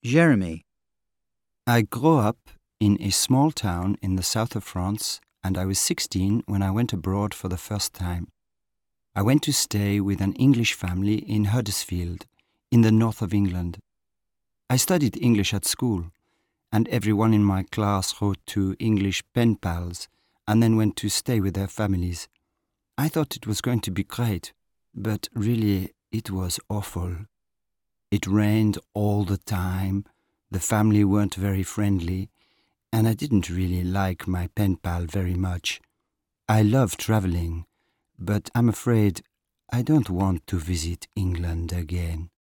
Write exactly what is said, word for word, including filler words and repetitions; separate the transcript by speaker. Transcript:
Speaker 1: Jeremy.
Speaker 2: I grew up in a small town in the south of France, and I was sixteen when I went abroad for the first time. I went to stay with an English family in Huddersfield, in the north of England. I studied English at school, and everyone in my class wrote to English pen pals and then went to stay with their families. I thought it was going to be great, but really it was awful. It rained all the time, the family weren't very friendly, and I didn't really like my pen pal very much. I love traveling, but I'm afraid I don't want to visit England again.